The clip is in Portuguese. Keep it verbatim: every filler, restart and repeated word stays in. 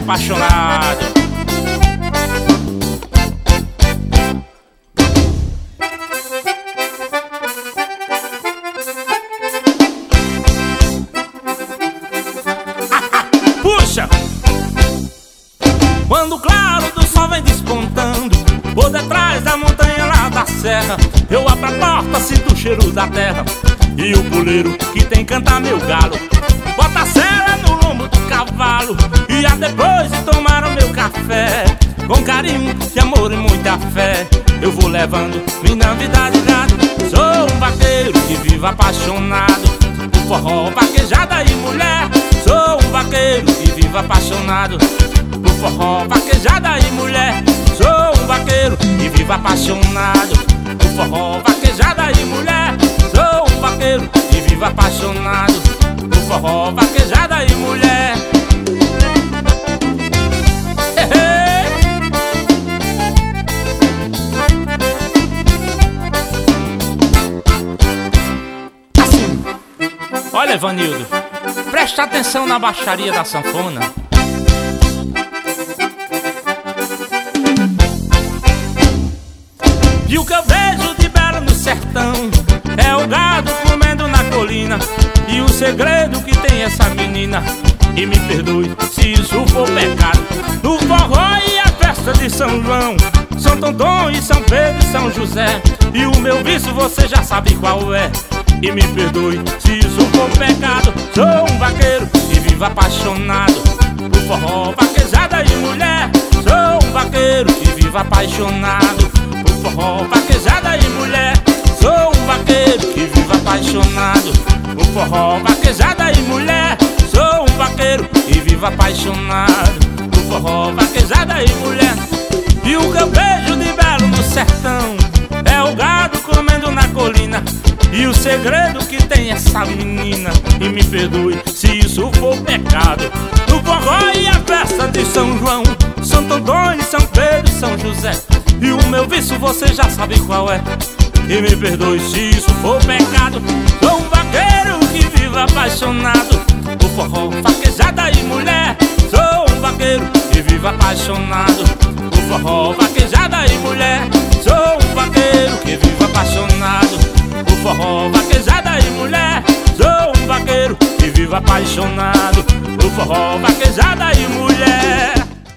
apaixonado. Puxa! Quando o claro do sol vem despontando por detrás da montanha lá da serra, eu abro a porta, sinto o cheiro da terra e o puleiro que tem cantar meu galo. Bota a sela no lombo do cavalo e a depois de tomar o meu café, com carinho de amor e muita fé, eu vou levando minha vida de gado. Sou um vaqueiro que vive apaixonado por forró, vaquejada e mulher. Sou um vaqueiro que vive apaixonado por forró, vaquejada e mulher. Sou um vaqueiro que vive apaixonado por forró, vaquejada e mulher. Sou um vaqueiro que vive apaixonado por forró, vaquejada e mulher. Assim, olha, Evanildo, presta atenção na baixaria da sanfona. E o que eu vejo de belo no sertão é o gado comendo na colina, e o segredo que tem essa menina, e me perdoe se isso for pecado, no forró e a festa de São João, São Tonton e São Pedro e São José, e o meu vício você já sabe qual é. E me perdoe se isso for pecado. Sou um vaqueiro que vive apaixonado por forró, vaquejada e mulher. Sou um vaqueiro que vive apaixonado por forró, vaquejada e mulher. Sou um vaqueiro que vive apaixonado por forró, vaquejada e mulher. Sou um vaqueiro que vive apaixonado por forró, vaquejada e mulher. E o que eu vejo de belo no sertão é o gado comendo na colina, e o segredo que tem essa menina, e me perdoe se isso for pecado, no forró e a festa de São João, São Tonton e São Pedro e São José, e o meu vício você já sabe qual é. E me perdoe se isso for pecado. Sou um vaqueiro que vive apaixonado por forró, vaquejada e mulher. Sou um vaqueiro que vive apaixonado por forró, vaquejada e mulher. Sou um vaqueiro que vive apaixonado por forró, vaquejada e mulher. Sou um vaqueiro que vive apaixonado por forró, vaquejada e mulher.